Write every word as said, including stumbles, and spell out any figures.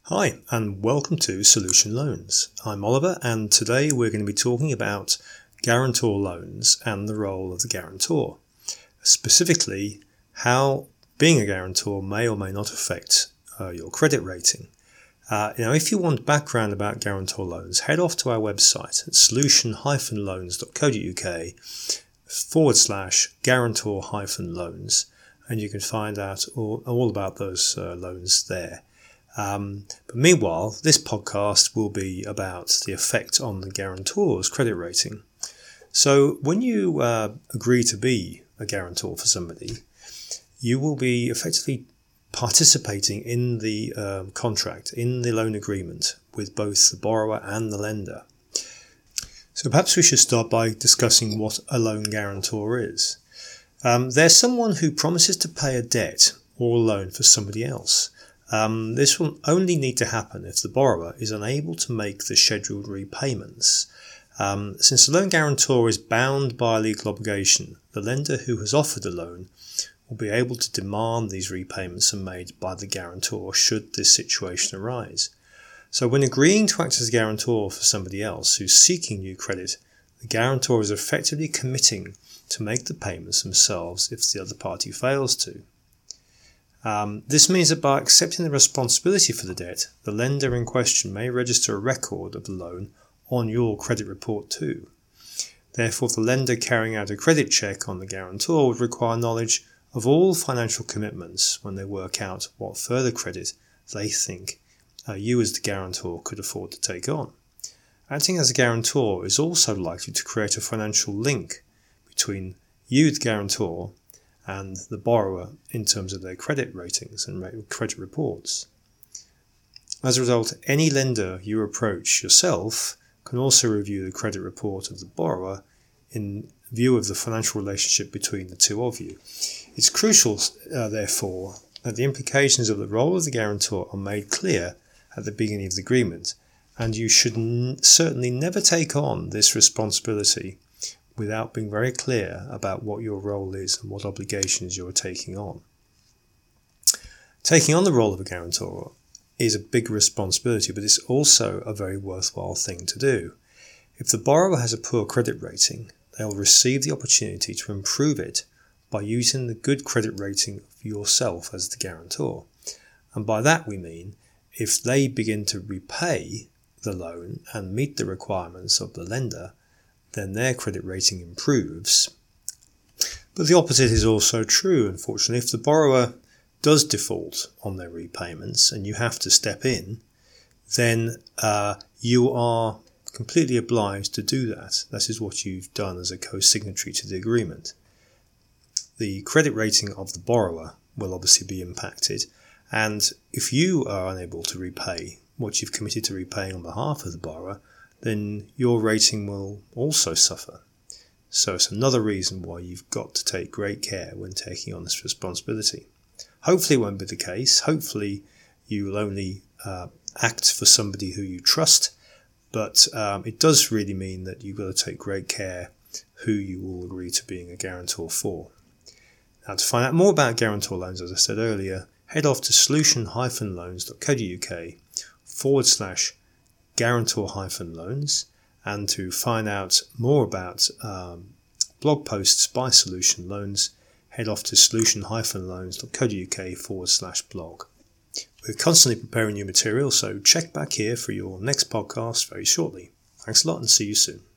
Hi, and welcome to Solution Loans. I'm Oliver, and today we're going to be talking about guarantor loans and the role of the guarantor. Specifically, how being a guarantor may or may not affect uh, your credit rating. Uh, now, if you want background about guarantor loans, head off to our website at solution dash loans dot co dot uk forward slash guarantor hyphen loans, and you can find out all, all about those uh, loans there. Um, but meanwhile, this podcast will be about the effect on the guarantor's credit rating. So when you uh, agree to be a guarantor for somebody, you will be effectively participating in the um, contract, in the loan agreement with both the borrower and the lender. So perhaps we should start by discussing what a loan guarantor is. Um, they're someone who promises to pay a debt or a loan for somebody else. Um, this will only need to happen if the borrower is unable to make the scheduled repayments. Um, since the loan guarantor is bound by a legal obligation, the lender who has offered the loan will be able to demand these repayments are made by the guarantor should this situation arise. So when agreeing to act as a guarantor for somebody else who's seeking new credit, the guarantor is effectively committing to make the payments themselves if the other party fails to. Um, this means that by accepting the responsibility for the debt, the lender in question may register a record of the loan on your credit report too. Therefore, the lender carrying out a credit check on the guarantor would require knowledge of all financial commitments when they work out what further credit they think uh, you as the guarantor could afford to take on. Acting as a guarantor is also likely to create a financial link between you, the guarantor, and the borrower in terms of their credit ratings and credit reports. As a result, any lender you approach yourself can also review the credit report of the borrower in view of the financial relationship between the two of you. It's crucial, uh, therefore, that the implications of the role of the guarantor are made clear at the beginning of the agreement, and you should n- certainly never take on this responsibility without being very clear about what your role is and what obligations you're taking on. Taking on the role of a guarantor is a big responsibility, but it's also a very worthwhile thing to do. If the borrower has a poor credit rating, they'll receive the opportunity to improve it by using the good credit rating of yourself as the guarantor. And by that we mean, if they begin to repay the loan and meet the requirements of the lender, then their credit rating improves. But the opposite is also true, unfortunately. If the borrower does default on their repayments and you have to step in, then uh, you are completely obliged to do that. That is what you've done as a co-signatory to the agreement. The credit rating of the borrower will obviously be impacted, and if you are unable to repay what you've committed to repaying on behalf of the borrower, then your rating will also suffer. So it's another reason why you've got to take great care when taking on this responsibility. Hopefully it won't be the case. Hopefully you will only uh, act for somebody who you trust, but um, it does really mean that you've got to take great care who you will agree to being a guarantor for. Now, to find out more about guarantor loans, as I said earlier, head off to solution dash loans dot co dot uk forward slash guarantor hyphen loans, and to find out more about um, blog posts by Solution Loans, head off to solution dash loans dot co dot uk forward slash blog. We're constantly preparing new material, so check back here for your next podcast very shortly. Thanks a lot and see you soon.